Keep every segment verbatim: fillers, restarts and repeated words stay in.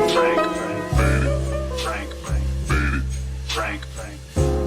Frank, Frank, Frank, Frank, Frank.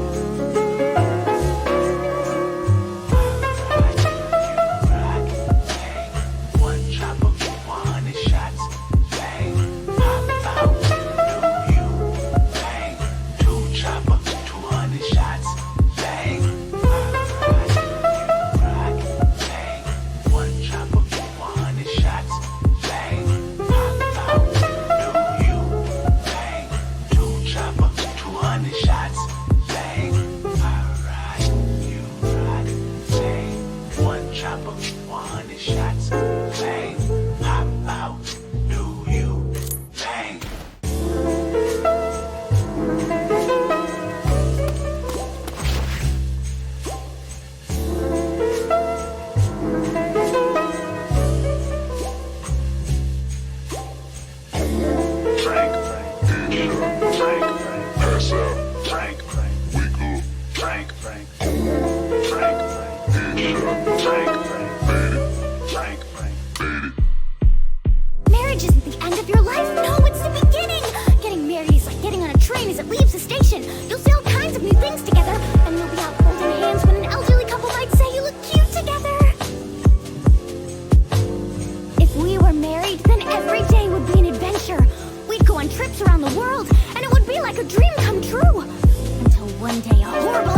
One chopper, one hundred shots, bang. Pop out, do you, bang. Two chopper, two hundred shots, bang. Alright, you rock, bang. One chopper, one hundred shots, bang. Pop out, do you, bang. Two chopper, two hundred shots, bang. Alright, you rock, bang. One chopper, one hundred shots, bang. Pop out, do you, bang. Frank, Frank, Frank, Frank, Pass out, Frank, Frank, wake up, Frank, Frank, Frank, Frank, headshot, Frank, Frank, made it, Frank, Frank. made it. Marriage isn't the end of your life. No, it's the beginning. Getting married is like getting on a train as it leaves the station. You'll see all kinds of new things together, and you'll be out holding hands when an elderly couple might say you look cute together. If we were married, then every day would be an adventure. We'd go on trips around the world, and it would be like a dream come true. Until one day a horrible